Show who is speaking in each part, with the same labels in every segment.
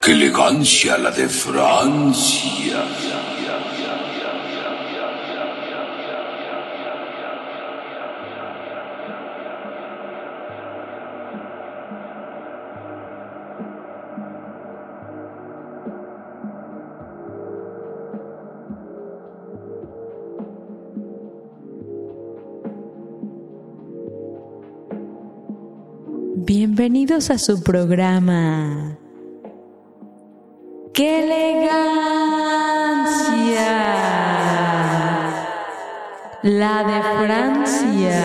Speaker 1: ¡Qué elegancia la de Francia!
Speaker 2: Bienvenidos a su programa. ¡Qué elegancia! La de Francia.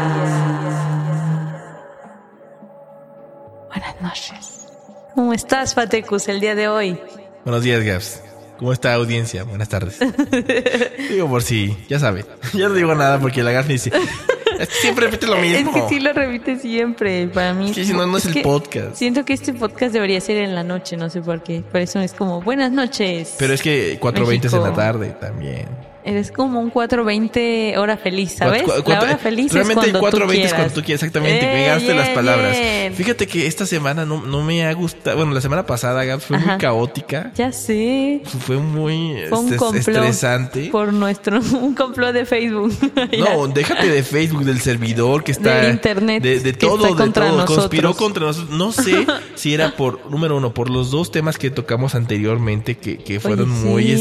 Speaker 2: Buenas noches. ¿Cómo estás, Fatecus, el día de hoy?
Speaker 3: Buenos días, Gabs. ¿Cómo está, audiencia? Buenas tardes. Digo por si, ya sabe. Ya no digo nada porque la Gabs me dice... Siempre repite lo mismo.
Speaker 2: Es que sí lo repite siempre. Para mí.
Speaker 3: Es que si no, no es el podcast.
Speaker 2: Siento que este podcast debería ser en la noche, no sé por qué. Por eso es como, buenas noches.
Speaker 3: Pero es que 4:20 es en la tarde también.
Speaker 2: Eres como un 4:20 hora feliz, ¿sabes? La hora feliz
Speaker 3: realmente
Speaker 2: es cuando
Speaker 3: 4:20 es cuando tú quieras, exactamente. Pegaste las palabras.
Speaker 2: Bien.
Speaker 3: Fíjate que esta semana no me ha gustado. Bueno, la semana pasada, Gabs, fue muy caótica.
Speaker 2: Ya sé.
Speaker 3: Fue muy
Speaker 2: un
Speaker 3: estresante.
Speaker 2: Por un complot de Facebook.
Speaker 3: No, déjate de Facebook, del servidor que está.
Speaker 2: Del internet.
Speaker 3: De todo, de todo. Conspiró contra nosotros. No sé si era número uno, por los dos temas que tocamos anteriormente, que fueron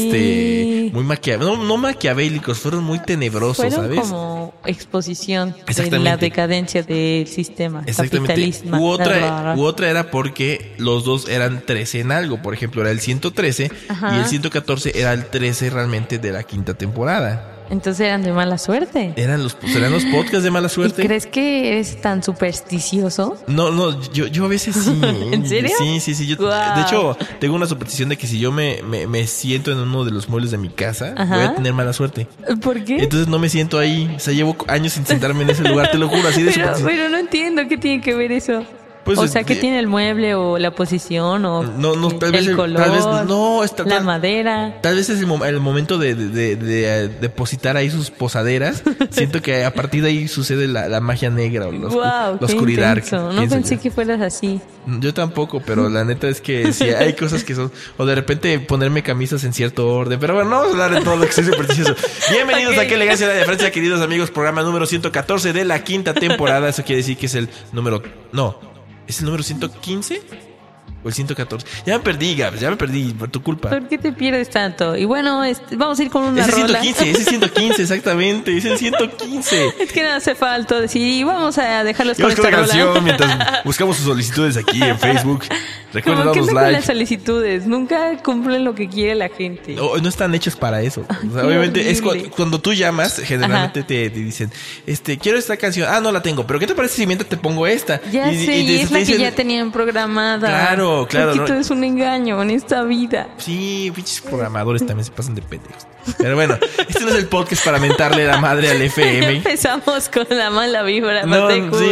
Speaker 3: muy maquiavélicos. No maquiavélicos, fueron muy tenebrosos,
Speaker 2: fueron,
Speaker 3: ¿sabes?
Speaker 2: Como exposición de la decadencia del sistema. Capitalismo.
Speaker 3: U otra era porque los dos eran 13 en algo. Por ejemplo, era el 113 y el 114 era el 13 realmente de la quinta temporada.
Speaker 2: Entonces eran de mala suerte.
Speaker 3: Eran los podcasts de mala suerte.
Speaker 2: ¿Y crees que eres tan supersticioso?
Speaker 3: No, yo a veces sí.
Speaker 2: ¿En serio?
Speaker 3: Sí. Yo, de hecho, tengo una superstición de que si yo me siento en uno de los muebles de mi casa, voy a tener mala suerte.
Speaker 2: ¿Por qué?
Speaker 3: Entonces no me siento ahí. O sea, llevo años sin sentarme en ese lugar, te lo juro, así de superstición.
Speaker 2: Pero no entiendo qué tiene que ver eso.
Speaker 3: Pues,
Speaker 2: o sea, ¿qué tiene el mueble o la posición o
Speaker 3: tal vez
Speaker 2: el color,
Speaker 3: tal vez no,
Speaker 2: la madera?
Speaker 3: Tal vez es el momento de depositar ahí sus posaderas. Siento que a partir de ahí sucede la magia negra o la oscuridad.
Speaker 2: No pensé que fueras así.
Speaker 3: Yo tampoco, pero la neta es que sí hay cosas que son... O de repente ponerme camisas en cierto orden. Pero bueno, no vamos a hablar de todo lo que es supersticioso. Bienvenidos a Qué elegancia la de Francia, queridos amigos. Programa número 114 de la quinta temporada. Eso quiere decir que es el número... No... ¿Es el número 115? ¿O el 114? Ya me perdí, Gabs, por tu culpa.
Speaker 2: ¿Por qué te pierdes tanto? Y bueno, vamos a ir con una rola.
Speaker 3: Ese 115, exactamente, es el 115.
Speaker 2: Es que no hace falta decir, y vamos a dejarlos con
Speaker 3: esta
Speaker 2: rola.
Speaker 3: Mientras buscamos sus solicitudes aquí en Facebook. Recuerden darnos
Speaker 2: like.
Speaker 3: Con
Speaker 2: las solicitudes, nunca cumplen lo que quiere la gente.
Speaker 3: No están hechos para eso. O sea, obviamente es cuando tú llamas, generalmente te dicen, quiero esta canción. Ah, no la tengo, pero ¿qué te parece si mientras te pongo esta?
Speaker 2: Ya sé, y es la que ya tenían programada.
Speaker 3: Claro.
Speaker 2: Porque todo es un engaño en esta vida.
Speaker 3: Sí, pinches programadores también se pasan de pendejos. Pero bueno, este no es el podcast para mentarle la madre al FM.
Speaker 2: Empezamos con la mala vibra.
Speaker 3: No.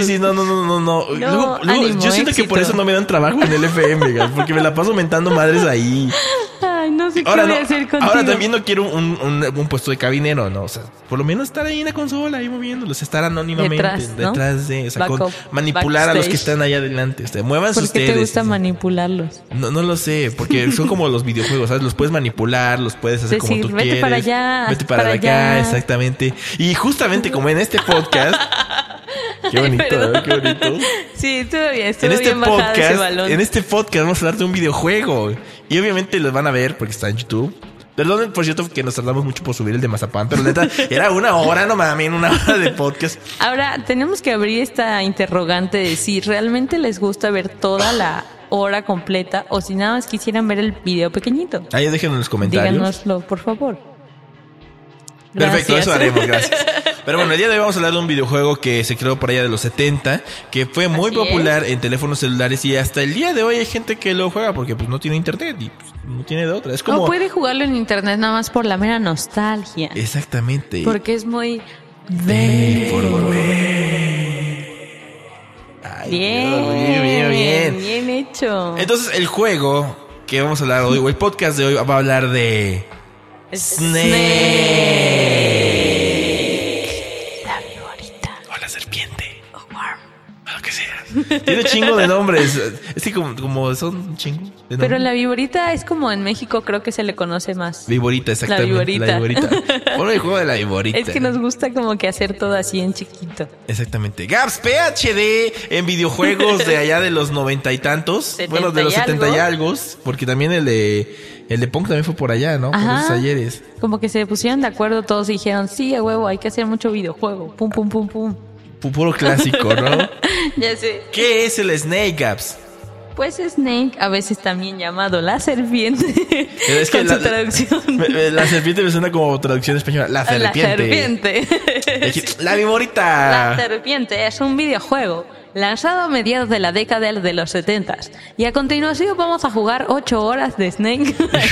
Speaker 3: Luego,
Speaker 2: ánimo,
Speaker 3: yo siento que por eso no me dan trabajo en el FM, porque me la paso mentando madres ahí.
Speaker 2: Ay, no sé qué voy a hacer contigo.
Speaker 3: Ahora también no quiero un puesto de cabinero, ¿no? O sea, por lo menos estar ahí en la consola, ahí moviéndolos, estar anónimamente. Detrás de, o sea, manipular a los que están ahí adelante. O sea, muévanse ustedes.
Speaker 2: ¿Por qué te gusta manipularlos?
Speaker 3: No lo sé, porque son como los videojuegos, ¿sabes? Los puedes manipular, los puedes hacer como tú quieres.
Speaker 2: Para allá,
Speaker 3: vete para acá, exactamente. Y justamente como en este podcast... Qué bonito, qué bonito.
Speaker 2: Sí, estuvo bien bajado ese balón.
Speaker 3: En este podcast vamos a hablar de un videojuego. Y obviamente los van a ver porque está en YouTube. Perdón, por cierto, que nos tardamos mucho por subir el de Mazapán, pero neta, era una hora, no mames, una hora de podcast.
Speaker 2: Ahora, tenemos que abrir esta interrogante de si realmente les gusta ver toda la hora completa o si nada más quisieran ver el video pequeñito.
Speaker 3: Ahí déjenlo en los comentarios.
Speaker 2: Díganoslo, por favor.
Speaker 3: Perfecto, gracias. Eso haremos, gracias. Pero bueno, el día de hoy vamos a hablar de un videojuego que se creó por allá de los 70, que fue muy popular en teléfonos celulares y hasta el día de hoy hay gente que lo juega porque pues no tiene internet y pues, no tiene de otra. Es como...
Speaker 2: No puede jugarlo en internet nada más por la mera nostalgia.
Speaker 3: Exactamente.
Speaker 2: Porque es muy...
Speaker 3: Ay, bien
Speaker 2: hecho.
Speaker 3: Entonces el juego que vamos a hablar hoy, o el podcast de hoy, va a hablar de... Snake.
Speaker 2: La viborita.
Speaker 3: O la serpiente.
Speaker 2: O Worm.
Speaker 3: O lo que sea. Tiene chingo de nombres. Es que como son un chingo de nombres.
Speaker 2: Pero la viborita es como en México creo que se le conoce más.
Speaker 3: Viborita, exactamente. La viborita. Pon el juego de la viborita.
Speaker 2: Es que nos gusta como que hacer todo así en chiquito.
Speaker 3: Exactamente. Gaps PhD en videojuegos de allá de los 90 y tantos. Bueno, de los 70 y algo. Porque también el de Punk también fue por allá, ¿no?
Speaker 2: Ajá.
Speaker 3: Por esos ayeres.
Speaker 2: Como que se pusieron de acuerdo todos y dijeron, sí, a huevo, hay que hacer mucho videojuego. Pum, pum, pum, pum.
Speaker 3: Puro clásico, ¿no?
Speaker 2: Ya sé.
Speaker 3: ¿Qué es el Snake, Gaps?
Speaker 2: Pues Snake, a veces también llamado la serpiente.
Speaker 3: Es que
Speaker 2: con su traducción.
Speaker 3: La serpiente me suena como traducción española. La serpiente. La viborita.
Speaker 2: La serpiente es un videojuego lanzado a mediados de la década de los 70s. Y a continuación vamos a jugar 8 horas de Snake.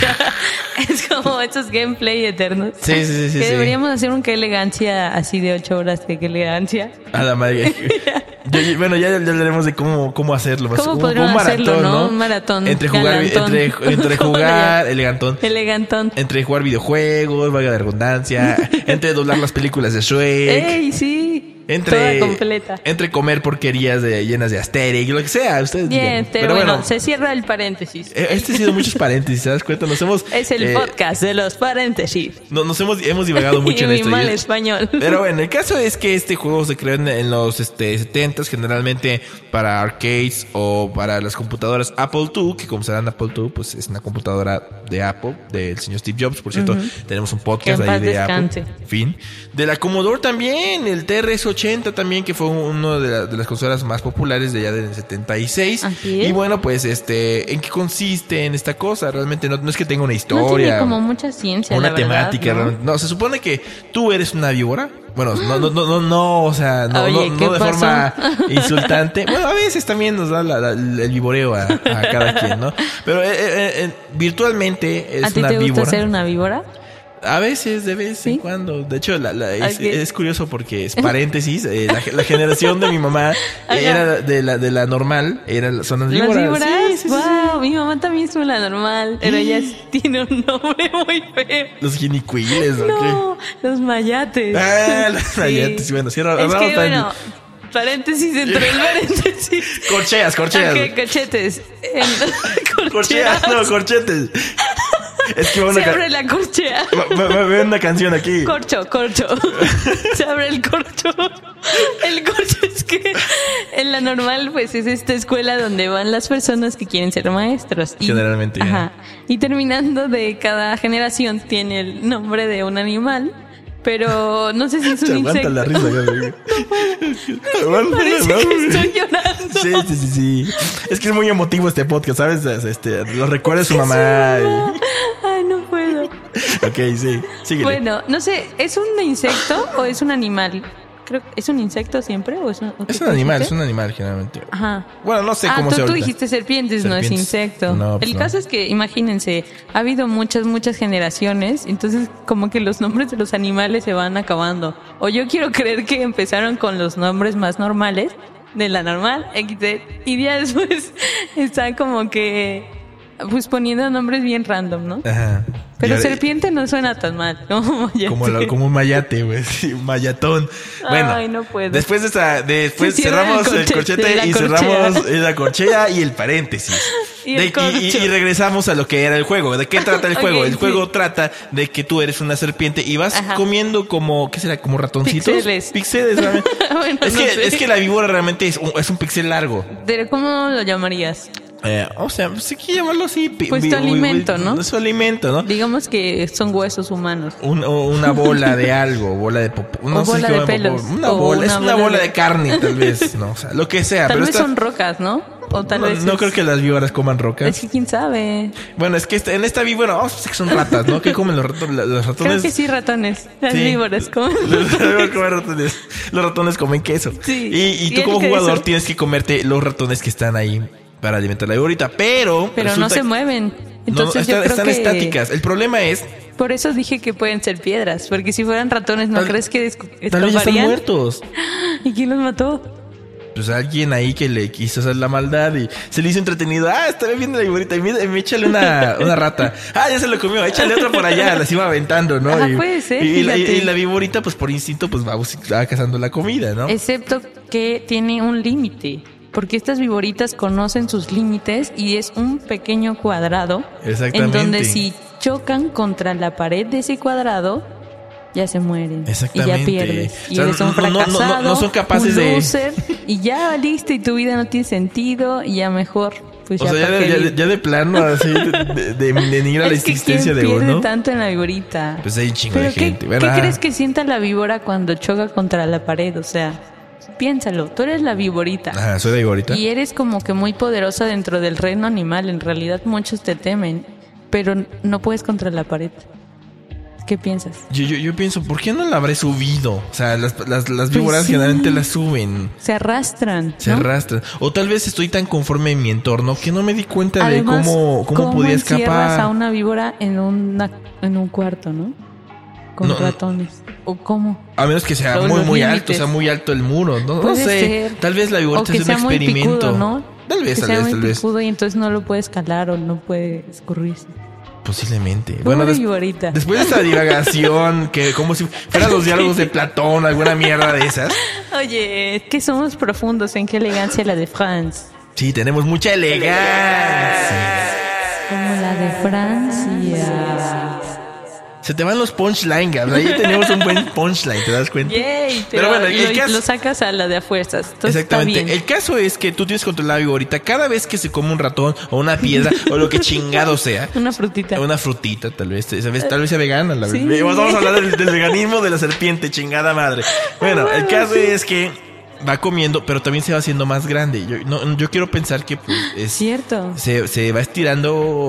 Speaker 2: Es como esos gameplay eternos.
Speaker 3: Sí.
Speaker 2: Que deberíamos hacer un qué elegancia así de 8 horas de qué elegancia.
Speaker 3: A la madre. Bueno, ya hablaremos de cómo hacerlo.
Speaker 2: ¿Cómo podríamos
Speaker 3: un maratón,
Speaker 2: hacerlo,
Speaker 3: ¿no?
Speaker 2: Un maratón.
Speaker 3: Entre jugar, entre jugar elegantón.
Speaker 2: Elegantón.
Speaker 3: Entre jugar videojuegos, valga la redundancia. Entre doblar las películas de Shrek.
Speaker 2: ¡Ey, sí!
Speaker 3: Toda
Speaker 2: completa.
Speaker 3: Entre comer porquerías llenas de Asterix, lo que sea. Ustedes
Speaker 2: bien,
Speaker 3: digan.
Speaker 2: pero bueno, se cierra el paréntesis.
Speaker 3: Este ha sido muchos paréntesis, ¿te das cuenta?
Speaker 2: Es el podcast de los paréntesis.
Speaker 3: Hemos divagado mucho en esto.
Speaker 2: Mal español.
Speaker 3: Pero bueno, el caso es que este juego se creó en los 70s, generalmente para arcades o para las computadoras Apple II, que como sabrán, Apple II pues es una computadora de Apple, del señor Steve Jobs. Por cierto, tenemos un podcast ahí de
Speaker 2: descanse.
Speaker 3: Apple. Fin. De la Commodore también, el TRS-80 también, que fue uno de las consolas más populares de allá del 76. Y bueno, pues ¿en qué consiste en esta cosa? Realmente no es que tenga una historia.
Speaker 2: No tiene como mucha ciencia,
Speaker 3: una
Speaker 2: la
Speaker 3: temática.
Speaker 2: verdad,
Speaker 3: ¿no? Se supone que tú eres una víbora. Bueno, no, o sea, no de forma insultante. Bueno, a veces también nos da el viboreo a cada quien, ¿no? Pero virtualmente es una víbora.
Speaker 2: ¿A ti te gusta ser una víbora?
Speaker 3: A veces, de vez en cuando. De hecho, es curioso porque es paréntesis. La generación de mi mamá era de la normal. Son las víboras.
Speaker 2: ¿Las víboras?
Speaker 3: Sí.
Speaker 2: Wow, mi mamá también es una normal. Pero ella tiene un nombre muy feo.
Speaker 3: Los jinicuiles, ¿o
Speaker 2: no, qué? Los mayates.
Speaker 3: Los mayates. Bueno, cierra.
Speaker 2: Es que, bueno, paréntesis dentro del paréntesis.
Speaker 3: Corcheas.
Speaker 2: Okay, corchetes.
Speaker 3: Corchetes. Es que
Speaker 2: se abre la corchea.
Speaker 3: Me una canción aquí.
Speaker 2: Corcho. Se abre el corcho. El corcho es que en la normal pues es esta escuela donde van las personas que quieren ser maestros.
Speaker 3: Generalmente.
Speaker 2: Ajá. Y terminando de cada generación tiene el nombre de un animal. Pero no sé si es un insecto.
Speaker 3: Aguanta la risa, Gabriel.
Speaker 2: Parece que estoy llorando.
Speaker 3: Sí. Es que es muy emotivo este podcast, ¿sabes? Lo recuerda su mamá.
Speaker 2: Ay, no puedo.
Speaker 3: Ok, sí. Síguele.
Speaker 2: Bueno, no sé, ¿es un insecto o es un animal? Creo que es un insecto siempre o es un
Speaker 3: animal generalmente.
Speaker 2: Ajá.
Speaker 3: Bueno, no sé cómo se
Speaker 2: tú dijiste serpientes, no es insecto.
Speaker 3: No,
Speaker 2: el caso es que, imagínense, ha habido muchas generaciones, entonces como que los nombres de los animales se van acabando. O yo quiero creer que empezaron con los nombres más normales, de la normal, XD, y ya después están como que pues poniendo nombres bien random, ¿no? Ajá. Pero serpiente no suena tan mal como mayate.
Speaker 3: Como un mayate, güey. Un mayatón. Bueno,
Speaker 2: ay, no puedo.
Speaker 3: Después cerramos el corchete y cerramos la corchea y el paréntesis. Y regresamos a lo que era el juego. ¿De qué trata el juego? El juego trata de que tú eres una serpiente y vas comiendo como, ¿qué será? Como ratoncitos. Píxeles realmente. Bueno, es que la víbora realmente es un píxel largo.
Speaker 2: ¿Pero cómo lo llamarías?
Speaker 3: O sea, pues hay que llamarlo así.
Speaker 2: Pues tu alimento, ¿no?
Speaker 3: Su alimento, ¿no?
Speaker 2: Digamos que son huesos humanos.
Speaker 3: Una bola de algo, bola de popó. No
Speaker 2: o
Speaker 3: sé
Speaker 2: bola de pelos.
Speaker 3: Una bola de carne, tal vez. No, o sea, lo que sea.
Speaker 2: Tal vez son rocas, ¿no? O tal vez
Speaker 3: no creo que las víboras coman rocas.
Speaker 2: Es que quién sabe.
Speaker 3: Bueno, es que en esta víbora, sé que son ratas, ¿no? ¿Qué comen los ratones? Los ratones.
Speaker 2: Creo que sí, ratones. Las víboras comen.
Speaker 3: Las víboras comen ratones. Los ratones comen queso. Sí. Y tú como jugador tienes que comerte los ratones que están ahí para alimentar la víborita, pero
Speaker 2: no se mueven. Entonces
Speaker 3: están estáticas. El problema es...
Speaker 2: Por eso dije que pueden ser piedras, porque si fueran ratones, ¿no crees que escaparían?
Speaker 3: Tal vez ya están muertos.
Speaker 2: ¿Y quién los mató?
Speaker 3: Pues alguien ahí que le quiso hacer la maldad y se le hizo entretenido. Estaba viendo la víborita y me échale una rata. Ya se lo comió, échale otra por allá. Las iba aventando, ¿no?
Speaker 2: Puede ser.
Speaker 3: Y la víborita, pues por instinto, pues va cazando la comida, ¿no?
Speaker 2: Excepto que tiene un límite. Porque estas víboritas conocen sus límites y es un pequeño cuadrado
Speaker 3: Exactamente.
Speaker 2: en donde si chocan contra la pared de ese cuadrado, ya se mueren.
Speaker 3: Exactamente.
Speaker 2: Y ya pierdes. Y
Speaker 3: O sea,
Speaker 2: eres un fracasado,
Speaker 3: no son capaces
Speaker 2: un loser, y ya valiste y tu vida no tiene sentido y ya mejor... Pues
Speaker 3: o sea, ya de plano, así, de denigrar la existencia de
Speaker 2: ¿quién
Speaker 3: uno.
Speaker 2: pierde tanto en la víborita?
Speaker 3: Pues hay un chingo de gente.
Speaker 2: ¿Qué crees que sienta la víbora cuando choca contra la pared? O sea, piénsalo, tú eres la víborita.
Speaker 3: Ajá, soy la víborita.
Speaker 2: Y eres como que muy poderosa dentro del reino animal. En realidad muchos te temen, pero no puedes contra la pared. ¿Qué piensas?
Speaker 3: Yo pienso, ¿por qué no la habré subido? O sea, las víboras generalmente las suben.
Speaker 2: Se arrastran.
Speaker 3: Se
Speaker 2: ¿no?
Speaker 3: arrastran. O tal vez estoy tan conforme en mi entorno que no me di cuenta
Speaker 2: Además,
Speaker 3: de cómo podía escapar.
Speaker 2: encierras a una víbora en un cuarto, ¿no? Con ratones. ¿O cómo?
Speaker 3: A menos que sea muy alto, sea muy alto el muro, ¿no? No sé.
Speaker 2: Ser.
Speaker 3: Tal vez la víborita es un experimento.
Speaker 2: Muy picudo, ¿no?
Speaker 3: Tal vez.
Speaker 2: Picudo y entonces no lo puede escalar o no puede escurrirse.
Speaker 3: Posiblemente.
Speaker 2: Bueno,
Speaker 3: después de esta divagación, que como si fueran los diálogos de Platón, alguna mierda de esas.
Speaker 2: Oye, es que somos profundos. En qué elegancia la de France.
Speaker 3: Sí, tenemos mucha elegancia.
Speaker 2: Como la de Francia.
Speaker 3: Se te van los punchlines, Gabs. Ahí tenemos un buen punchline, ¿te das cuenta?
Speaker 2: Yay, pero bueno, lo sacas a la de a fuerzas. Entonces
Speaker 3: exactamente.
Speaker 2: Está bien.
Speaker 3: El caso es que tú tienes controlado la víborita. Cada vez que se come un ratón o una piedra o lo que chingado sea.
Speaker 2: Una frutita.
Speaker 3: Una frutita, tal vez sea vegana.
Speaker 2: Sí.
Speaker 3: Vamos a hablar del veganismo de la serpiente, chingada madre. Bueno, el caso es que va comiendo, pero también se va haciendo más grande. Yo quiero pensar que pues, es
Speaker 2: cierto.
Speaker 3: Se va estirando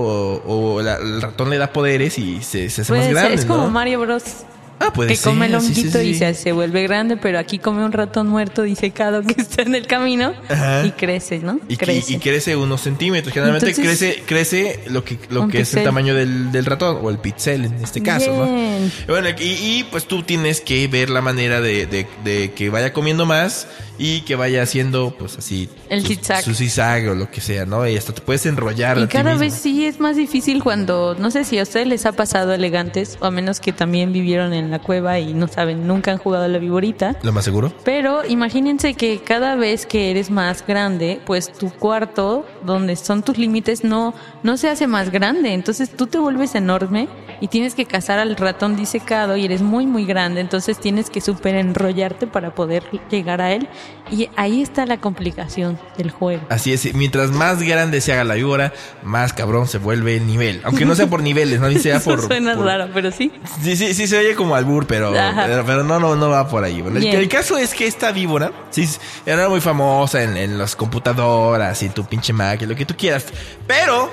Speaker 3: o el ratón le da poderes y se hace más grande.
Speaker 2: Es como Mario Bros.
Speaker 3: Puede
Speaker 2: que
Speaker 3: ser.
Speaker 2: come el honguito
Speaker 3: sí.
Speaker 2: y se vuelve grande, pero aquí come un ratón muerto disecado que está en el camino. Ajá. Y crece, ¿no?
Speaker 3: Y crece unos centímetros. Generalmente entonces, crece lo que es el tamaño del ratón o el pixel en este caso,
Speaker 2: bien.
Speaker 3: ¿no? Bueno, y pues tú tienes que ver la manera de que vaya comiendo más y que vaya haciendo pues así
Speaker 2: el zigzag.
Speaker 3: Su zigzag o lo que sea, ¿no? Y hasta te puedes enrollar.
Speaker 2: Y cada vez sí es más difícil cuando, no sé si a ustedes les ha pasado elegantes, o a menos que también vivieron en la cueva y no saben, nunca han jugado a la víborita.
Speaker 3: Lo más seguro.
Speaker 2: Pero imagínense que cada vez que eres más grande, pues tu cuarto, donde son tus límites, no se hace más grande. Entonces tú te vuelves enorme y tienes que cazar al ratón disecado y eres muy, muy grande. Entonces tienes que súper enrollarte para poder llegar a él. Y ahí está la complicación del juego.
Speaker 3: Así es, mientras más grande se haga la víbora, más cabrón se vuelve el nivel. Aunque no sea por niveles, no ni sea por...
Speaker 2: Suena raro, pero sí.
Speaker 3: Sí, se oye como albur, pero no va por ahí. Bueno, el caso es que esta víbora, sí, era muy famosa en las computadoras y tu pinche Mac y lo que tú quieras. Pero...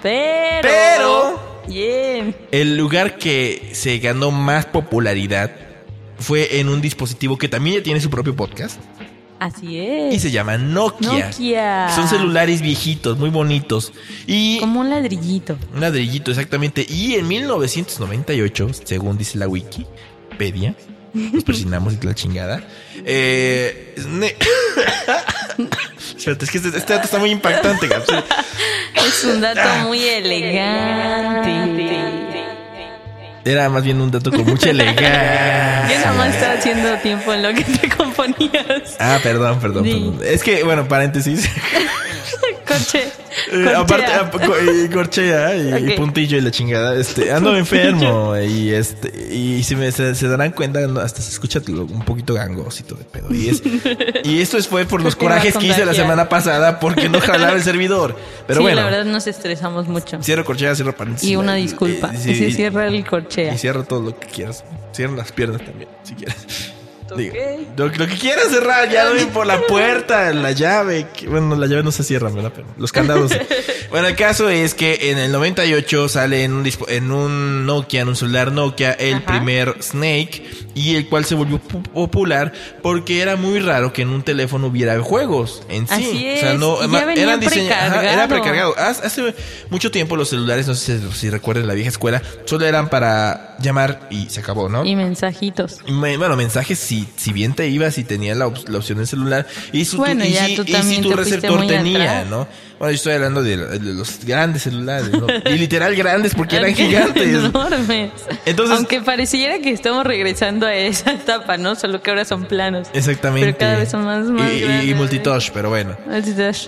Speaker 2: Bien.
Speaker 3: El lugar que se ganó más popularidad fue en un dispositivo que también ya tiene su propio podcast.
Speaker 2: Así es.
Speaker 3: Y se llama Nokia. Son celulares viejitos, muy bonitos. Y
Speaker 2: como un ladrillito.
Speaker 3: Un ladrillito, exactamente. Y en 1998, según dice la Wikipedia, nos presionamos y la chingada. Espérate, es que este dato está muy impactante, Gaps.
Speaker 2: Es un dato muy elegante.
Speaker 3: Era más bien un dato con mucha elegancia.
Speaker 2: Yo nada más estaba haciendo tiempo en lo que te componías.
Speaker 3: Perdón. Es que, bueno, paréntesis. Corchea y puntillo y la chingada. Ando enfermo y se darán cuenta, hasta se escucha un poquito gangosito de pedo. Y esto fue por los corajes que hice la semana pasada porque no jalaba el servidor. Pero bueno,
Speaker 2: la verdad nos estresamos mucho.
Speaker 3: Cierro corchea, cierro paréntesis.
Speaker 2: Y una disculpa. Y se cierra el corchea.
Speaker 3: Y cierro todo lo que quieras. Cierra las piernas también, si quieres. Okay. Lo que quieras cerrar, ya doy por la puerta, la llave. Bueno, la llave no se cierra, ¿verdad? Pero los candados. Bueno, el caso es que en el 98 sale en un Nokia, en un celular Nokia, el primer Snake, y el cual se volvió popular porque era muy raro que en un teléfono hubiera juegos en sí.
Speaker 2: Así es.
Speaker 3: O sea, no,
Speaker 2: eran precargado.
Speaker 3: Era precargado. Hace mucho tiempo los celulares, no sé si recuerdan la vieja escuela, solo eran para llamar y se acabó, ¿no?
Speaker 2: Y mensajitos.
Speaker 3: Bueno, mensajes si bien te ibas y tenías la opción del celular y si tu receptor tenía, ¿no? Bueno, yo estoy hablando de los grandes celulares, ¿no? Y literal grandes porque eran gigantes.
Speaker 2: Enormes.
Speaker 3: Entonces,
Speaker 2: aunque pareciera que estamos regresando a esa etapa, ¿no? Solo que ahora son planos.
Speaker 3: Exactamente.
Speaker 2: Pero cada vez son más grandes.
Speaker 3: Y multitouch, pero bueno.
Speaker 2: Multitouch.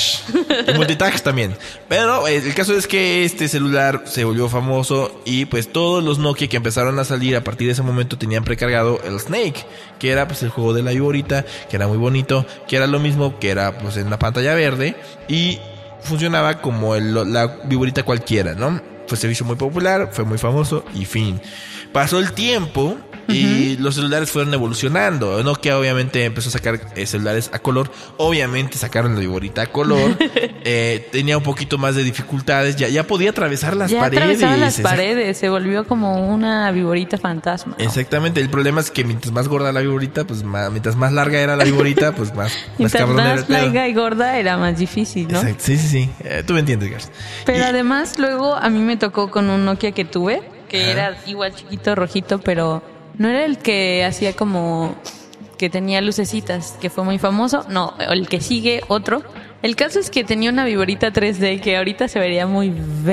Speaker 3: Y multitouch también. Pero el caso es que este celular se volvió famoso y pues todos los Nokia que empezaron a salir a partir de ese momento tenían precargado el Snake, que era pues el juego de la viborita, que era muy bonito, que era lo mismo, que era pues en la pantalla verde y funcionaba como la viborita cualquiera, ¿no? Fue servicio muy popular, fue muy famoso y fin. Pasó el tiempo y los celulares fueron evolucionando. Nokia obviamente empezó a sacar celulares a color. Obviamente sacaron la viborita a color. Tenía un poquito más de dificultades. Ya podía atravesar las paredes.
Speaker 2: Atravesaba las paredes. Se volvió como una viborita fantasma, ¿no?
Speaker 3: Exactamente. El problema es que mientras más gorda la viborita, pues mientras más larga era la viborita, pues más cabrón era el pedo.
Speaker 2: Mientras más larga y gorda era más difícil, ¿no?
Speaker 3: Exacto. Sí. Tú me entiendes, Gars.
Speaker 2: Pero además luego a mí me tocó con un Nokia que tuve, que era igual chiquito, rojito, pero no era el que hacía como que tenía lucecitas, que fue muy famoso. No, el que sigue, otro. El caso es que tenía una viborita 3D que ahorita se vería muy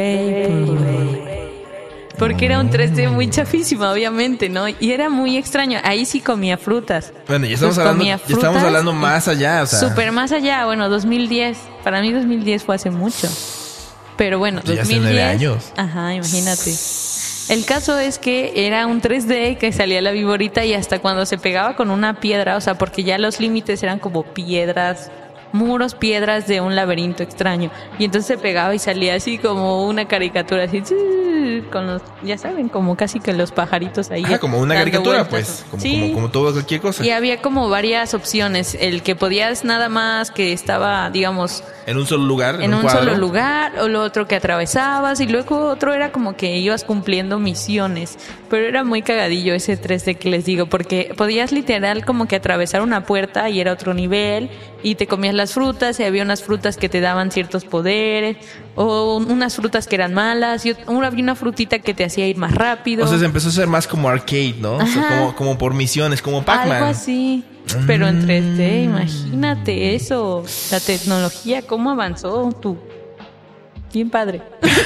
Speaker 2: vaporwave, porque era un 3D muy chafísimo, obviamente, ¿no? Y era muy extraño. Ahí sí comía frutas.
Speaker 3: Bueno, ya estamos hablando más allá, o sea.
Speaker 2: Súper más allá. Bueno, 2010. Para mí 2010 fue hace mucho. Pero bueno,
Speaker 3: ya
Speaker 2: 2010.
Speaker 3: Hace 9 años.
Speaker 2: Ajá, imagínate. El caso es que era un 3D que salía la viborita y hasta cuando se pegaba con una piedra, o sea, porque ya los límites eran como piedras, muros, piedras de un laberinto extraño. Y entonces se pegaba y salía así como una caricatura, así con los, ya saben, como casi que los pajaritos ahí.
Speaker 3: Como una caricatura, vueltas, pues, como todo cualquier cosa.
Speaker 2: Y había como varias opciones, el que podías nada más que estaba, digamos,
Speaker 3: en un solo lugar,
Speaker 2: en un solo lugar, o lo otro que atravesabas, y luego otro era como que ibas cumpliendo misiones. Pero era muy cagadillo ese 3D que les digo, porque podías literal como que atravesar una puerta y era otro nivel, y te comías las frutas, y había unas frutas que te daban ciertos poderes, o unas frutas que eran malas, y había una frutita que te hacía ir más rápido.
Speaker 3: O sea, se empezó a hacer más como arcade, ¿no? O sea, como por misiones, como Pac-Man.
Speaker 2: Algo así. Pero en 3D, imagínate eso. La tecnología, cómo avanzó tú. Bien padre.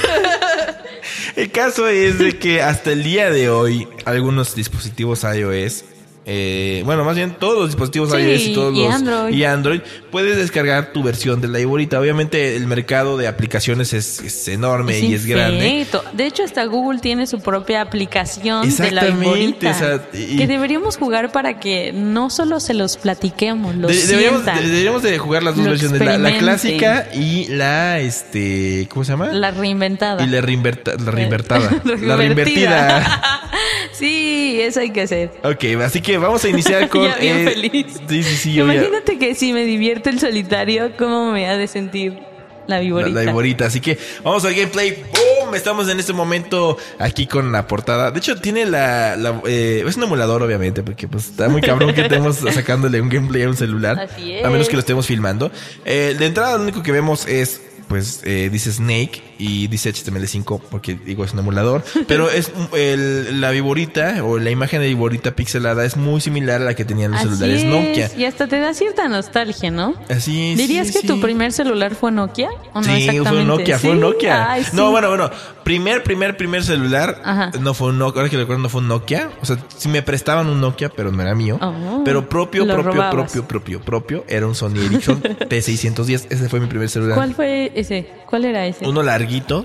Speaker 3: El caso es de que hasta el día de hoy algunos dispositivos iOS, bueno, más bien todos los dispositivos iOS y Android, puedes descargar tu versión de la viborita. Obviamente el mercado de aplicaciones es enorme y es grande.
Speaker 2: De hecho, hasta Google tiene su propia aplicación de la viborita. O sea, que deberíamos jugar para que no solo se los platiquemos,
Speaker 3: deberíamos de jugar las dos versiones, la clásica y la ¿cómo se llama?
Speaker 2: La reinventada.
Speaker 3: Y la reinvertada. La reinvertida.
Speaker 2: Sí, eso hay que hacer.
Speaker 3: Ok, así que vamos a iniciar con...
Speaker 2: Ya bien feliz.
Speaker 3: Sí,
Speaker 2: imagínate que si me divierte el solitario, ¿cómo me ha de sentir la viborita?
Speaker 3: La viborita, así que vamos al gameplay. ¡Boom! Estamos en este momento aquí con la portada. De hecho, tiene es un emulador, obviamente, porque pues está muy cabrón que estemos sacándole un gameplay a un celular.
Speaker 2: Así es.
Speaker 3: A menos que lo estemos filmando. De entrada, lo único que vemos es... pues dice Snake y dice HTML5 porque digo es un emulador, pero es la viborita o la imagen de viborita pixelada es muy similar a la que tenían los celulares Nokia.
Speaker 2: Y hasta te da cierta nostalgia, ¿no?
Speaker 3: Así es.
Speaker 2: ¿Dirías que tu primer celular fue Nokia? ¿O no
Speaker 3: sí,
Speaker 2: exactamente?
Speaker 3: Fue un Nokia.
Speaker 2: Ay, sí.
Speaker 3: No, bueno. Primer celular.
Speaker 2: Ajá.
Speaker 3: No fue un Nokia. Ahora que recuerdo, no fue un Nokia. O sea, sí me prestaban un Nokia, pero no era mío.
Speaker 2: Oh,
Speaker 3: pero propio. Era un Sony Ericsson T610. Ese fue mi primer celular.
Speaker 2: ¿Cuál fue ese? ¿Cuál era ese?
Speaker 3: Uno larguito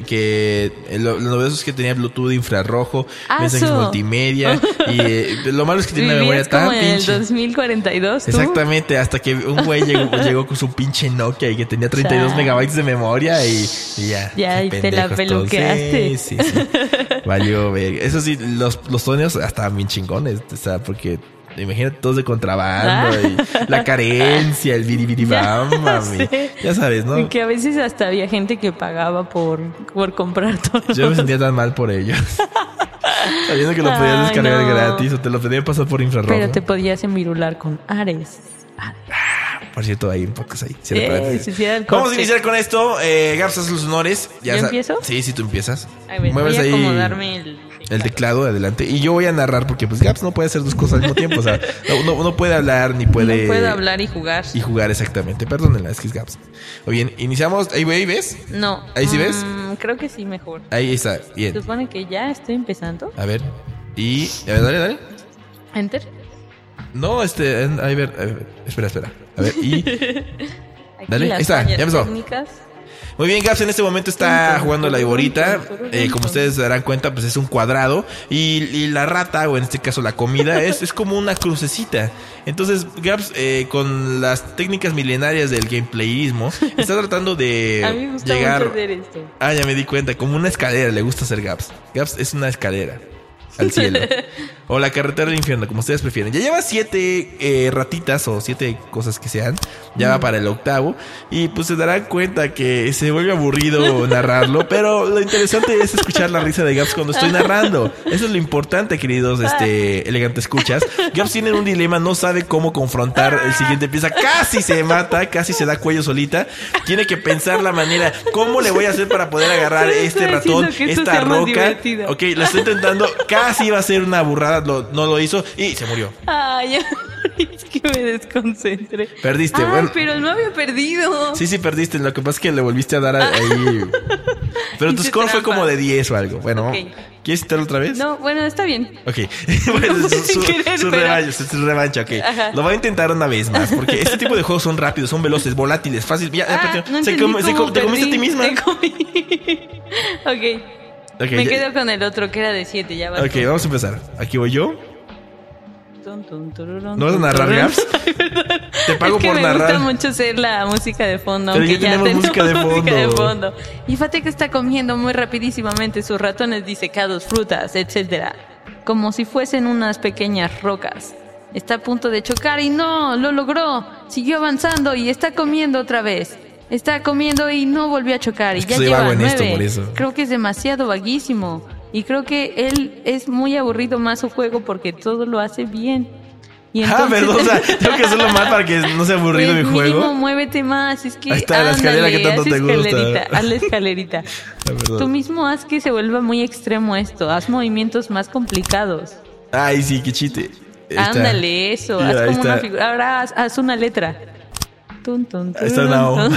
Speaker 3: lo novedoso es que tenía Bluetooth infrarrojo, mensajes multimedia y lo malo es que tenía una memoria tan
Speaker 2: como
Speaker 3: pinche.
Speaker 2: En el 2042, ¿tú?
Speaker 3: Exactamente, hasta que un güey llegó con su pinche Nokia y que tenía 32 megabytes de memoria y ya.
Speaker 2: Ya, y te la peluqueaste.
Speaker 3: Sí. Valió ver. Eso sí, los Sonyos estaban bien chingones, o sea, porque imagínate todos de contrabando y la carencia, el biribiribam, mami. Ya sabes, ¿no?
Speaker 2: Y que a veces hasta había gente que pagaba por comprar todo.
Speaker 3: Yo me sentía tan mal por ellos. Sabiendo que lo podías descargar gratis o te lo podían pasar por infrarrojo.
Speaker 2: Pero te podías envirular con Ares.
Speaker 3: Por cierto, hay un pocos ahí.
Speaker 2: Vamos
Speaker 3: a iniciar con esto. Gabs, haz los honores.
Speaker 2: ¿Yo empiezo?
Speaker 3: Sí, tú empiezas.
Speaker 2: Mueves ahí. Voy a acomodarme
Speaker 3: El teclado, adelante. Y yo voy a narrar porque pues Gaps no puede hacer dos cosas al mismo tiempo. O sea, no puede hablar ni puede...
Speaker 2: No puede hablar y jugar.
Speaker 3: Y jugar, exactamente. Perdónenla, es que es Gaps. Muy bien, iniciamos. Ahí ves.
Speaker 2: No.
Speaker 3: ¿Ahí sí ves?
Speaker 2: Creo que sí, mejor.
Speaker 3: Ahí está, bien.
Speaker 2: Se supone que ya estoy empezando.
Speaker 3: A ver. Y... A ver, dale.
Speaker 2: Enter.
Speaker 3: No, a ver. Espera. A ver, y...
Speaker 2: Aquí
Speaker 3: Dale,
Speaker 2: las
Speaker 3: ahí está, ya
Speaker 2: fallas
Speaker 3: empezó.
Speaker 2: técnicas.
Speaker 3: Muy bien, Gaps en este momento está jugando la viborita. Como ustedes se darán cuenta, pues es un cuadrado. Y la rata, o en este caso la comida, es como una crucecita. Entonces, Gaps, con las técnicas milenarias del gameplayismo, está tratando de
Speaker 2: A mí me gusta
Speaker 3: llegar...
Speaker 2: mucho hacer esto.
Speaker 3: Ah, ya me di cuenta, como una escalera le gusta hacer Gaps. Gaps es una escalera al cielo. O la carretera del infierno, como ustedes prefieren. Ya lleva 7 ratitas o 7 cosas que sean. Ya va para el 8º. Y pues se darán cuenta que se vuelve aburrido narrarlo. Pero lo interesante es escuchar la risa de Gaps cuando estoy narrando. Eso es lo importante, queridos elegantes escuchas. Gaps tiene un dilema, no sabe cómo confrontar el siguiente pieza. Casi se mata, casi se da cuello solita. Tiene que pensar la manera, ¿cómo le voy a hacer para poder agarrar este ratón, esta roca? Ok, la estoy intentando. Casi iba a ser una burrada. No lo hizo y se murió.
Speaker 2: Ay, es que me desconcentré.
Speaker 3: Perdiste,
Speaker 2: Ay,
Speaker 3: bueno.
Speaker 2: pero no había perdido.
Speaker 3: Sí, perdiste. Lo que pasa es que le volviste a dar ahí. Pero tu
Speaker 2: Hice
Speaker 3: score fue
Speaker 2: trampa.
Speaker 3: como de 10 o algo. Bueno,
Speaker 2: Ok.
Speaker 3: ¿quieres citarlo otra vez?
Speaker 2: No, bueno, está bien.
Speaker 3: Ok. Bueno,
Speaker 2: Sin querer,
Speaker 3: su
Speaker 2: pero-
Speaker 3: revancha, ok.
Speaker 2: Ajá.
Speaker 3: Lo voy a intentar una vez más. Porque este tipo de juegos son rápidos, son veloces, volátiles, fáciles. Ya,
Speaker 2: No
Speaker 3: te
Speaker 2: entendí cómo
Speaker 3: comiste a ti
Speaker 2: perdí.
Speaker 3: misma.
Speaker 2: Te comí. Ok.
Speaker 3: Ok,
Speaker 2: Me
Speaker 3: ya-
Speaker 2: quedo con el otro que era de 7. Ya va.
Speaker 3: Ok, vamos a empezar. Aquí voy yo.
Speaker 2: ¿No
Speaker 3: ¿No vas a narrar, Gaps? Te pago
Speaker 2: es que
Speaker 3: por
Speaker 2: me
Speaker 3: narrar.
Speaker 2: gusta mucho hacer la música de fondo.
Speaker 3: Pero
Speaker 2: Aunque
Speaker 3: ya tenemos música de fondo.
Speaker 2: fondo. Y fíjate que está comiendo muy rapidísimamente sus ratones disecados, frutas, etcétera, como si fuesen unas pequeñas rocas. Está a punto de chocar y no, lo logró. Siguió avanzando y está comiendo otra vez. Está comiendo y no volvió a chocar.
Speaker 3: Es
Speaker 2: Y
Speaker 3: que
Speaker 2: ya
Speaker 3: soy
Speaker 2: lleva
Speaker 3: vago en
Speaker 2: 9.
Speaker 3: esto, por eso.
Speaker 2: Creo que es demasiado vaguísimo. Y creo que él es muy aburrido más su juego porque todo lo hace bien. Y
Speaker 3: Perdón, o sea, tengo que hacerlo mal para que no sea aburrido
Speaker 2: pues
Speaker 3: mi
Speaker 2: mínimo
Speaker 3: juego.
Speaker 2: muévete más, es que
Speaker 3: Ahí está, la escalera que tanto
Speaker 2: haz
Speaker 3: te gusta.
Speaker 2: escalerita, haz la escalerita.
Speaker 3: Perdón.
Speaker 2: Tú mismo haz que se vuelva muy extremo esto, haz movimientos más complicados.
Speaker 3: Ay, sí, qué chiste. Ahí está.
Speaker 2: Ándale, eso,
Speaker 3: Ya,
Speaker 2: haz
Speaker 3: ahí
Speaker 2: como una
Speaker 3: está.
Speaker 2: figura, ahora haz una letra.
Speaker 3: Ahí está una O.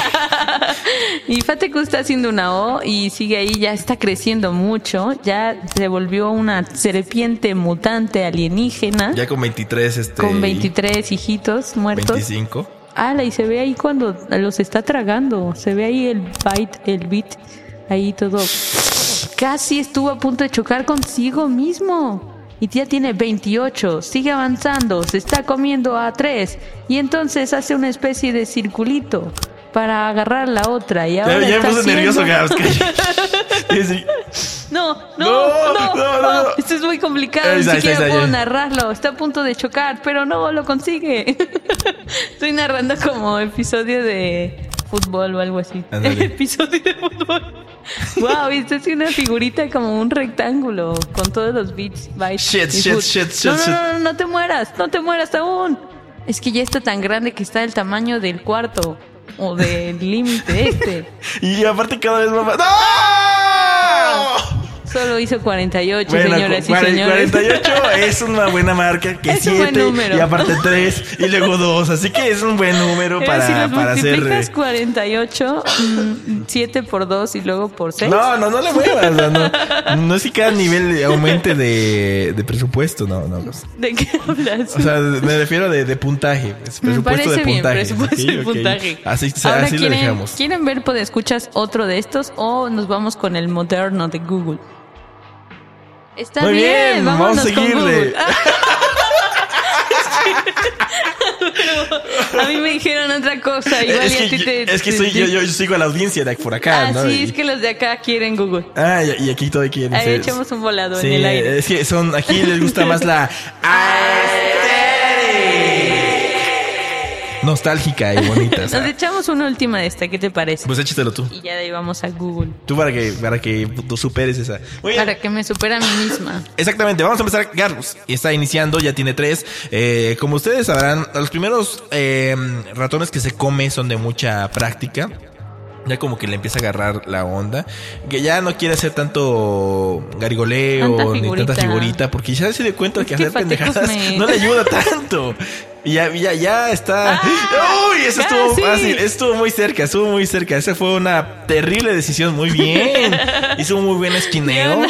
Speaker 2: Y Fateku está haciendo una O y sigue ahí, ya está creciendo mucho, ya se volvió una serpiente mutante alienígena
Speaker 3: Ya con 23,
Speaker 2: con 23 hijitos muertos.
Speaker 3: 25.
Speaker 2: Ala, y se ve ahí cuando los está tragando. Se ve ahí el beat, ahí todo. Casi estuvo a punto de chocar consigo mismo. Y ya tiene 28. Sigue avanzando. Se está comiendo a 3. Y entonces hace una especie de circulito para agarrar la otra. Y ahora
Speaker 3: Ya me
Speaker 2: está
Speaker 3: puse nervioso, Gaps. Sí.
Speaker 2: No.
Speaker 3: No.
Speaker 2: Esto es muy complicado.
Speaker 3: Ahí
Speaker 2: Ni
Speaker 3: está,
Speaker 2: siquiera
Speaker 3: ahí está,
Speaker 2: puedo
Speaker 3: ya.
Speaker 2: narrarlo. Está a punto de chocar, pero no lo consigue. Estoy narrando como episodio de fútbol o algo así.
Speaker 3: Ándale.
Speaker 2: Episodio de fútbol. Wow, esto es una figurita como un rectángulo con todos los bytes.
Speaker 3: Shit.
Speaker 2: No te mueras aún. Es que ya está tan grande que está del tamaño del cuarto o del límite
Speaker 3: Y aparte cada vez más... ¡No!
Speaker 2: Solo hizo 48,
Speaker 3: Bueno,
Speaker 2: señoras y señores.
Speaker 3: 48 es una buena marca. Que
Speaker 2: Es un buen
Speaker 3: 7
Speaker 2: número.
Speaker 3: y aparte 3 y luego 2. Así que es un buen número
Speaker 2: Pero si los
Speaker 3: para hacer...
Speaker 2: multiplicas 48, 7 por 2 y luego por 6.
Speaker 3: No le muevas. O sea, no es que cada nivel aumente de presupuesto. No.
Speaker 2: ¿De qué hablas?
Speaker 3: O sea, me refiero de puntaje. Es
Speaker 2: Me
Speaker 3: presupuesto
Speaker 2: parece
Speaker 3: de
Speaker 2: bien,
Speaker 3: puntaje.
Speaker 2: presupuesto de
Speaker 3: Ok.
Speaker 2: puntaje.
Speaker 3: Así
Speaker 2: Ahora
Speaker 3: lo dejamos.
Speaker 2: ¿quieren ver, escuchas otro de estos o nos vamos con el moderno de Google? Está
Speaker 3: Muy bien, vamos
Speaker 2: vámonos
Speaker 3: a seguirle.
Speaker 2: con Google. Pero a mí me dijeron otra cosa. Igual y a ti
Speaker 3: yo sigo a la audiencia de por acá, ¿no?
Speaker 2: Sí, es que los de acá quieren Google.
Speaker 3: Y aquí todo quieren
Speaker 2: Ahí
Speaker 3: ser-
Speaker 2: echamos un volado
Speaker 3: Sí,
Speaker 2: en el aire.
Speaker 3: es que aquí les gusta más la nostálgica y bonita. o sea.
Speaker 2: Nos echamos una última de esta, ¿qué te parece?
Speaker 3: Pues échatelo tú.
Speaker 2: Y ya de ahí vamos a Google.
Speaker 3: Tú para que tú superes esa. Muy bien.
Speaker 2: Para que me supera a mí misma.
Speaker 3: Exactamente, vamos a empezar. Garrus está iniciando, ya tiene 3. Como ustedes sabrán, los primeros ratones que se come son de mucha práctica. Ya como que le empieza a agarrar la onda. Que ya no quiere hacer tanto garigoleo ni tanta figurita. Porque ya se dio cuenta que hacer pendejadas no le ayuda tanto. Y ya está. ¡Uy! Eso estuvo fácil. Estuvo muy cerca. Esa fue una terrible decisión. Muy bien. Hizo un muy buen esquineo.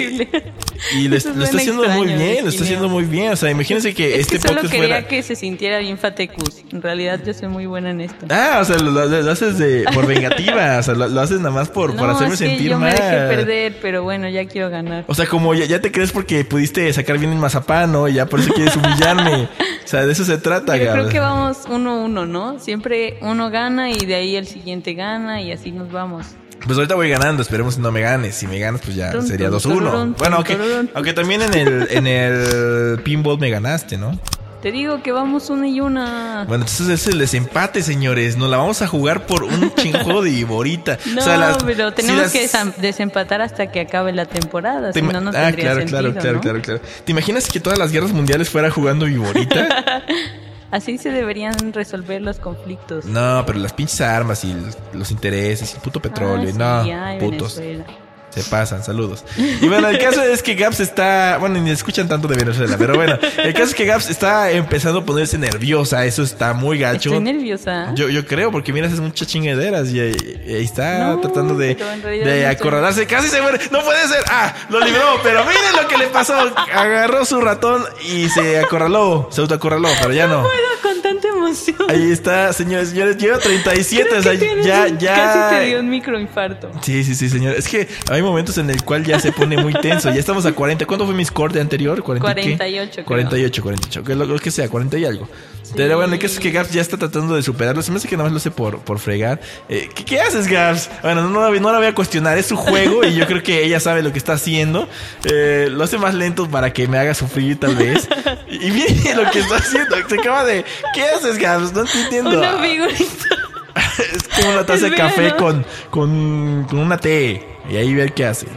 Speaker 3: Y lo está haciendo muy bien. Lo está haciendo muy bien. O sea, imagínense que este
Speaker 2: solo
Speaker 3: podcast
Speaker 2: quería que se sintiera bien Fatecus. En realidad yo soy muy buena en esto.
Speaker 3: O sea, lo haces por vengativa. O sea, lo haces nada más por hacerme sentir
Speaker 2: yo
Speaker 3: mal.
Speaker 2: Yo me dejé perder, pero bueno, ya quiero ganar.
Speaker 3: O sea, como ya te crees porque pudiste sacar bien el mazapán, ¿no? Y ya por eso quieres humillarme. O sea, de eso se trata,
Speaker 2: Yo creo que vamos 1-1, ¿no? Siempre uno gana y de ahí el siguiente gana y así nos vamos.
Speaker 3: Pues ahorita voy ganando, esperemos que no me ganes. Si me ganas, pues ya sería 2-1. Bueno, aunque también en el pinball me ganaste, ¿no?
Speaker 2: Te digo que vamos 1-1.
Speaker 3: Bueno, entonces es el desempate, señores. Nos la vamos a jugar por un chingo de viborita.
Speaker 2: No, o sea, pero tenemos que desempatar hasta que acabe la temporada. Si no, no tendría sentido,
Speaker 3: claro. ¿Te imaginas que todas las guerras mundiales fuera jugando viborita?
Speaker 2: Así se deberían resolver los conflictos.
Speaker 3: No, pero las pinches armas y los intereses y el puto petróleo. Putos. Venezuela. Se pasan, saludos. Y bueno, el caso es que Gabs está... Bueno, ni escuchan tanto de Venezuela, pero bueno. El caso es que Gabs está empezando a ponerse nerviosa. Eso está muy gacho.
Speaker 2: ¿Estoy nerviosa?
Speaker 3: Yo creo, porque mira, haces muchas chingaderas y ahí está tratando de acorralarse. Casi se muere. ¡No puede ser! Lo libró, pero miren lo que le pasó. Agarró su ratón y se acorraló. Se autoacorraló, pero ya no.
Speaker 2: No puedo con tanta emoción.
Speaker 3: Ahí está, señores. Lleva 37. O sea, ya...
Speaker 2: Casi te dio un microinfarto.
Speaker 3: Sí, señor. Es que hay momentos en el cual ya se pone muy tenso. Ya estamos a 40. ¿Cuánto fue mi score de anterior?
Speaker 2: 48.
Speaker 3: 48. Que lo que sea, 40 y algo. Sí. Pero bueno, el caso es que Gabs ya está tratando de superarlo. Se me hace que nada más lo hace por fregar. ¿Qué haces, Gabs? Bueno, no la voy a cuestionar. Es su juego y yo creo que ella sabe lo que está haciendo. Lo hace más lento para que me haga sufrir, tal vez. Y miren lo que está haciendo. Se acaba de... ¿Qué haces, Gabs? No te entiendo.
Speaker 2: Una figurita.
Speaker 3: Es como una taza de café con una té. Y ahí ver qué hace.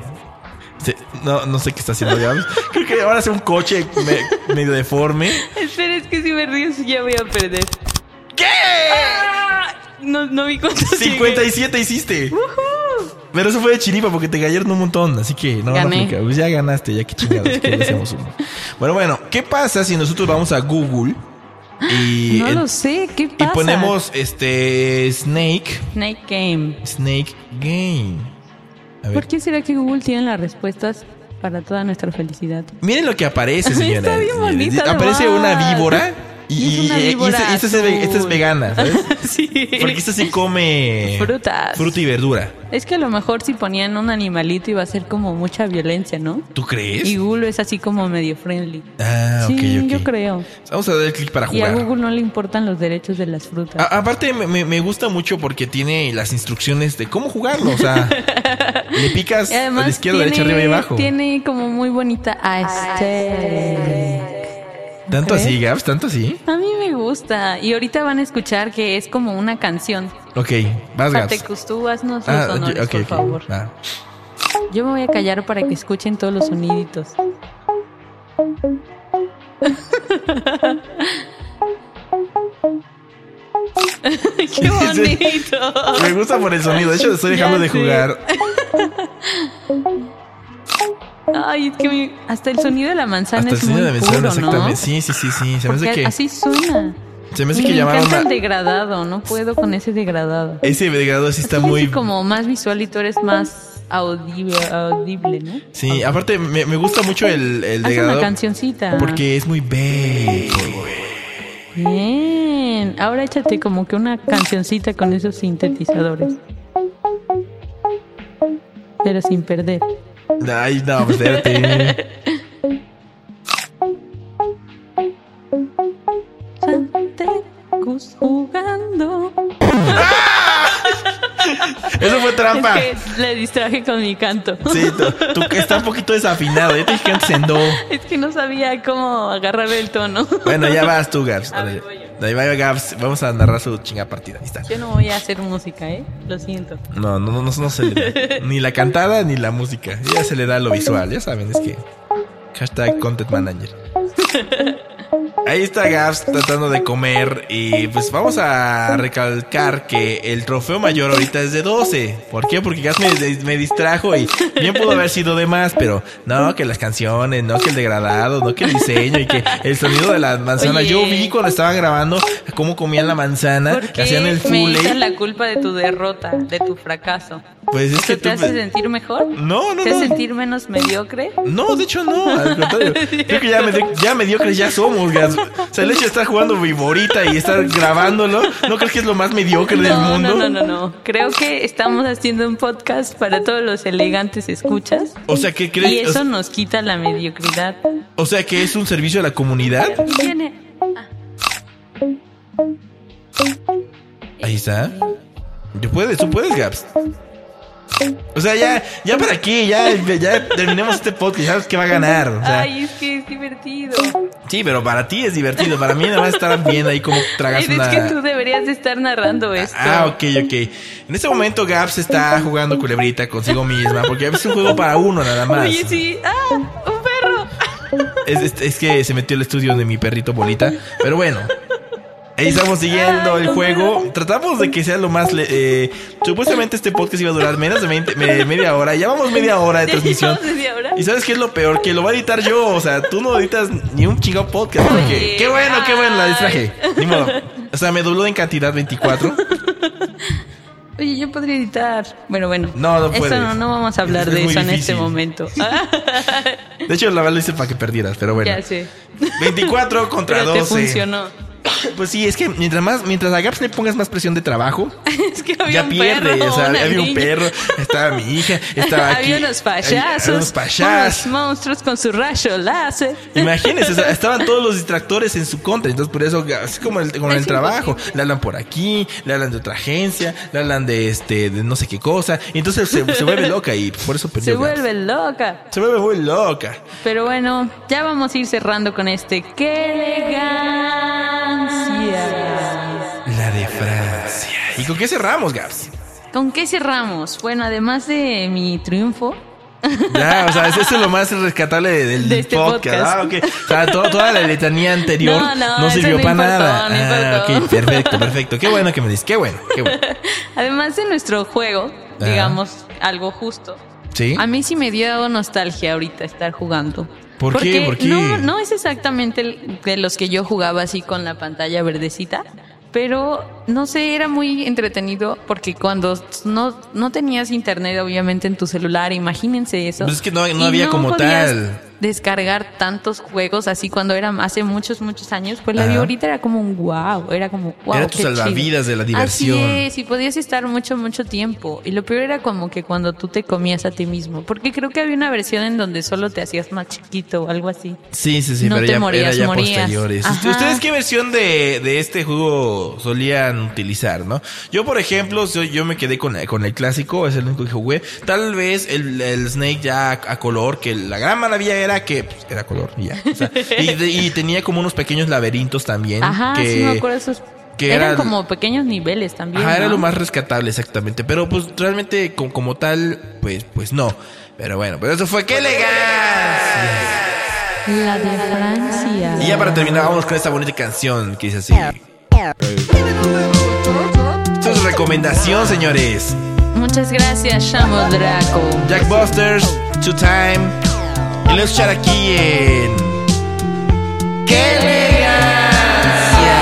Speaker 3: No sé qué está haciendo Gabs. Creo que ahora hace un coche medio deforme.
Speaker 2: Espera, es que si me río ya voy a perder.
Speaker 3: ¿Qué?
Speaker 2: No vi cuánto
Speaker 3: 57 hiciste. Pero eso fue de chiripa porque te cayeron un montón. Así que no aplica. Pues ya ganaste, ya que chingados que le hacemos uno. Bueno, ¿qué pasa si nosotros vamos a Google? Y
Speaker 2: no lo sé, ¿qué pasa?
Speaker 3: Y ponemos Snake
Speaker 2: Game.
Speaker 3: A ver.
Speaker 2: ¿Por qué será que Google tiene las respuestas para toda nuestra felicidad?
Speaker 3: Miren lo que aparece, señora.
Speaker 2: Está bien bonita,
Speaker 3: aparece una víbora. Y esta es vegana, ¿sabes?
Speaker 2: Sí.
Speaker 3: Porque esta sí come
Speaker 2: fruta
Speaker 3: y verdura.
Speaker 2: Es que a lo mejor si ponían un animalito iba a ser como mucha violencia, ¿no?
Speaker 3: ¿Tú crees?
Speaker 2: Y Google es así como medio friendly.
Speaker 3: Sí,
Speaker 2: ok. Yo creo.
Speaker 3: Vamos a dar clic para jugar.
Speaker 2: Y a Google no le importan los derechos de las frutas.
Speaker 3: Aparte me gusta mucho porque tiene las instrucciones de cómo jugarlo. O sea, le picas a la izquierda, derecha, arriba y abajo.
Speaker 2: Tiene como muy bonita aesthetic.
Speaker 3: ¿Tanto así, Gabs? ¿Tanto así?
Speaker 2: A mí me gusta. Y ahorita van a escuchar que es como una canción.
Speaker 3: Ok, vas, Gabs.
Speaker 2: Fatecus, tú haznos los honores, por favor. Yo me voy a callar para que escuchen todos los soniditos. ¡Qué bonito!
Speaker 3: Me gusta por el sonido. De hecho, estoy dejando de jugar.
Speaker 2: Ay, es que hasta el sonido de la manzana es muy puro,
Speaker 3: exactamente.
Speaker 2: ¿no?
Speaker 3: Sí. Se me hace que
Speaker 2: así suena.
Speaker 3: Se me hace que llamaron.
Speaker 2: Me encanta el degradado, no puedo con ese degradado.
Speaker 3: Ese degradado sí está muy
Speaker 2: como más visual y tú eres más audible, ¿no?
Speaker 3: Sí, aparte me gusta mucho el degradado.
Speaker 2: Haz una cancioncita.
Speaker 3: Porque es muy bello.
Speaker 2: Bien. Ahora échate como que una cancioncita con esos sintetizadores. Pero sin perder.
Speaker 3: Ay, no, espérate.
Speaker 2: Fatecus jugando.
Speaker 3: Eso fue trampa.
Speaker 2: Es que le distraje con mi canto.
Speaker 3: Sí, tú está un poquito desafinado. Ya te dije que antes en do.
Speaker 2: Es que no sabía cómo agarrar el tono.
Speaker 3: Bueno, ya vas tú, Gabs. Ahí va Gabs. Vamos a narrar su chinga partida. Ahí está.
Speaker 2: Yo no voy a hacer música, Lo siento.
Speaker 3: No se le da. Ni la cantada ni la música. Ya se le da lo visual. Ya saben, es que #content manager. Ahí está Gaps tratando de comer y pues vamos a recalcar que el trofeo mayor ahorita es de 12. ¿Por qué? Porque Gaps me distrajo y bien pudo haber sido de más, pero no, que las canciones, no, que el degradado, no, que el diseño y que el sonido de la manzana.
Speaker 2: Oye.
Speaker 3: Yo vi cuando estaban grabando cómo comían la manzana,
Speaker 2: ¿Por
Speaker 3: que hacían el
Speaker 2: qué me echas
Speaker 3: full.
Speaker 2: la culpa de tu derrota, de tu fracaso?
Speaker 3: Pues es que
Speaker 2: ¿Eso te hace sentir mejor?
Speaker 3: No,
Speaker 2: ¿Te hace sentir menos mediocre?
Speaker 3: No, de hecho no, al contrario. Creo que ya mediocres ya somos, Gaps. O sea, el hecho de estar jugando Viborita y estar grabándolo, ¿no crees que es lo más mediocre del mundo?
Speaker 2: No. Creo que estamos haciendo un podcast para todos los elegantes escuchas.
Speaker 3: O sea, ¿qué crees?
Speaker 2: Y eso nos quita la mediocridad.
Speaker 3: O sea, que es un servicio a la comunidad.
Speaker 2: Viene.
Speaker 3: Ahí está. Tú puedes, Gaps. O sea, ya para qué, ya terminemos este podcast, ya sabes que va a ganar. O sea,
Speaker 2: Ay, es que es divertido.
Speaker 3: sí, pero para ti es divertido, para mí nada más estar viendo ahí cómo tragas
Speaker 2: Ay,
Speaker 3: una...
Speaker 2: es que tú deberías de estar narrando esto.
Speaker 3: Ok. En este momento Gaps está jugando culebrita consigo misma, porque es un juego para uno nada más.
Speaker 2: Oye, sí. ¡Ah! ¡Un perro!
Speaker 3: Es que se metió al estudio de mi perrito Bolita, pero bueno. Ahí estamos siguiendo el juego. Tratamos de que sea lo más... supuestamente este podcast iba a durar menos de media hora. Ya vamos media hora de transmisión.
Speaker 2: ¿Llevamos media hora?
Speaker 3: ¿Y sabes qué es lo peor? Que lo va a editar yo. O sea, tú no editas ni un chingado podcast. Porque,
Speaker 2: Oye,
Speaker 3: qué bueno, la distraje. Ni modo. O sea, me dobló en cantidad 24.
Speaker 2: Oye, yo podría editar. Bueno.
Speaker 3: No puedes.
Speaker 2: Eso no vamos a hablar
Speaker 3: Es
Speaker 2: de
Speaker 3: muy
Speaker 2: eso en
Speaker 3: difícil.
Speaker 2: este momento.
Speaker 3: De hecho, la verdad lo hice para que perdieras, pero bueno.
Speaker 2: Ya sé.
Speaker 3: 24 contra
Speaker 2: Pero
Speaker 3: 12.
Speaker 2: te funcionó.
Speaker 3: Pues sí, es que mientras a Gaps le pongas más presión de trabajo,
Speaker 2: Es que había
Speaker 3: ya
Speaker 2: un
Speaker 3: pierde.
Speaker 2: perro,
Speaker 3: O sea,
Speaker 2: una
Speaker 3: había un
Speaker 2: niña.
Speaker 3: perro, estaba mi hija, estaba aquí.
Speaker 2: Había unos payasos.
Speaker 3: Había unos payasos.
Speaker 2: Unos monstruos con su rayo láser.
Speaker 3: Imagínense, o sea, estaban todos los distractores en su contra. Entonces, por eso, así como con el trabajo, le hablan por aquí, le hablan de otra agencia, le hablan de no sé qué cosa. Y entonces se vuelve loca y por eso perdió.
Speaker 2: Se
Speaker 3: Gaps.
Speaker 2: vuelve loca.
Speaker 3: Se vuelve muy loca.
Speaker 2: Pero bueno, ya vamos a ir cerrando con este. ¡Qué elegancia!
Speaker 3: La de Francia. ¿Y con qué cerramos, Gaps?
Speaker 2: ¿Con qué cerramos? Bueno, además de mi triunfo.
Speaker 3: Ya, o sea, eso es lo más rescatable del
Speaker 2: De este podcast.
Speaker 3: Ah, ok. O sea, toda la letanía anterior no
Speaker 2: eso
Speaker 3: sirvió
Speaker 2: no
Speaker 3: para
Speaker 2: importó,
Speaker 3: nada.
Speaker 2: no importó.
Speaker 3: Ok, perfecto. Qué bueno que me dices. Qué bueno.
Speaker 2: Además de nuestro juego,
Speaker 3: Ajá.
Speaker 2: digamos, algo justo.
Speaker 3: ¿Sí?
Speaker 2: A mí sí me dio nostalgia ahorita estar jugando.
Speaker 3: ¿Por qué?
Speaker 2: Porque no es exactamente de los que yo jugaba así con la pantalla verdecita, pero no sé, era muy entretenido porque cuando no tenías internet obviamente en tu celular, imagínense eso.
Speaker 3: Pues es que no
Speaker 2: Y
Speaker 3: había como
Speaker 2: podías
Speaker 3: tal.
Speaker 2: descargar tantos juegos así cuando era hace muchos años, pues la
Speaker 3: Ajá.
Speaker 2: Viborita era como un wow, era como wow.
Speaker 3: Era tu
Speaker 2: qué
Speaker 3: salvavidas
Speaker 2: chido.
Speaker 3: de la diversión.
Speaker 2: Así es, y podías estar mucho tiempo. Y lo peor era como que cuando tú te comías a ti mismo, porque creo que había una versión en donde solo te hacías más chiquito o algo así.
Speaker 3: Sí,
Speaker 2: No
Speaker 3: pero
Speaker 2: te
Speaker 3: ya
Speaker 2: morías,
Speaker 3: era ya
Speaker 2: morías.
Speaker 3: posteriores.
Speaker 2: Ajá.
Speaker 3: ¿Ustedes qué versión de este juego solían utilizar, no? Yo, por ejemplo, yo me quedé con el clásico, es el único que jugué. Tal vez el Snake ya a color, que la gran maravilla era que pues, era color y ya. O sea, y tenía como unos pequeños laberintos también.
Speaker 2: Ajá,
Speaker 3: que,
Speaker 2: sí me acuerdo esos.
Speaker 3: que
Speaker 2: Eran
Speaker 3: era-
Speaker 2: como pequeños niveles también.
Speaker 3: Ajá, era
Speaker 2: ¿no?
Speaker 3: lo más rescatable, exactamente. Pero pues realmente como tal, pues no. Pero bueno, pero eso fue ¡qué elegancia!
Speaker 2: La de Francia.
Speaker 3: Y ya para terminar, vamos con esta bonita canción que dice así. Esto es recomendación, señores.
Speaker 2: Muchas gracias, Shamo Draco.
Speaker 3: Jack Busters, Two Time. Y lo voy a escuchar aquí en ¡qué elegancia!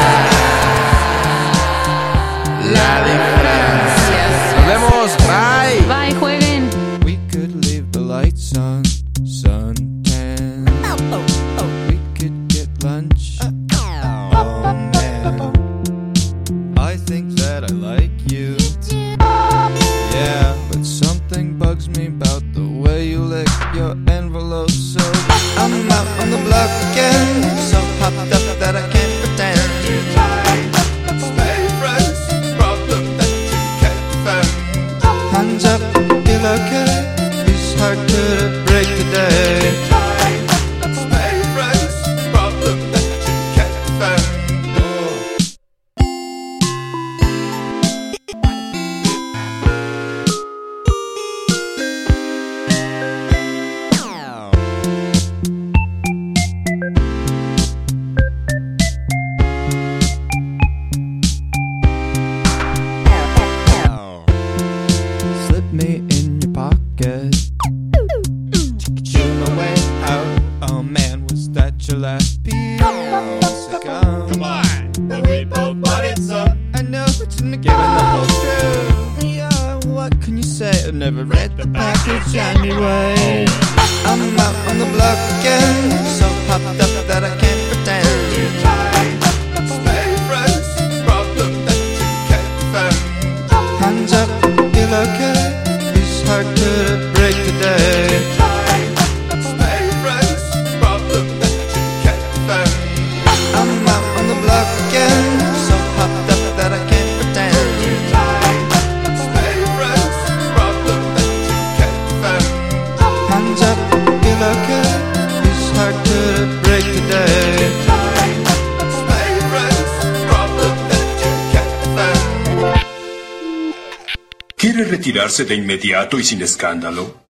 Speaker 3: La de Francia. Nos vemos, bye.
Speaker 2: Bye, jueguen.
Speaker 4: We could leave the lights on, suntan. We could get lunch. Oh man, I think that I like you. Yeah, but something bugs me about the way you lick your envelope. So I'm out on the block again, so hopped up that I can't pretend. Stay friends, problem that you can't defend. Hands up, feel okay. It's hard to break today. Stay friends, problem that you can't defend. last piece of gum. Come on, but we both bought it some. I know it's in the given the whole truth. Yeah, what can you say? I've never read the package anyway. I'm out on the block again, so popped up that I can't pretend. Stay friends, problem that you can't defend. Hands up, feel okay. It's hard to break today. Stay friends, problem that you can't defend. I'm out on the block again, so popped up that I can't pretend. Stay friends, problem that you can't defend. Hands up, feel okay. It's hard to break today. Stay friends, problem that you can't defend.
Speaker 1: ¿Quiere retirarse de inmediato y sin escándalo?